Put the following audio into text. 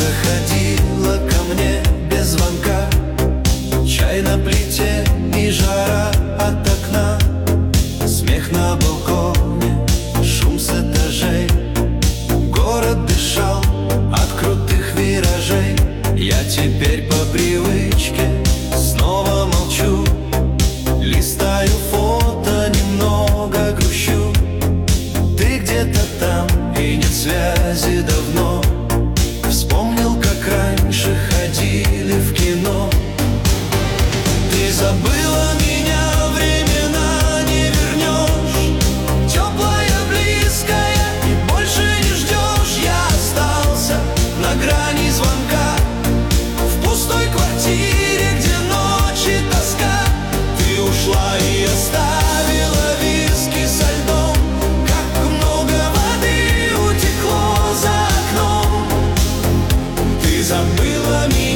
заходила ко мне без звонка. Чай на плите и жара от окна, смех на балконе, шум с этажей. Город дышал от крутых виражей. Я теперь по привычке снова молчу, листаю фото, немного грущу. Ты где-то там, и нет связи давно. Вспомнил, как раньше ходили в кино. Ты забыла меня, времена не вернешь. Теплая, близкая, и больше не ждешь. Я остался на грани звонка, в пустой квартире, где ночи тоска. Ты ушла и оставила виски со льдом. Как много воды утекло за окном. Ты забыла меня.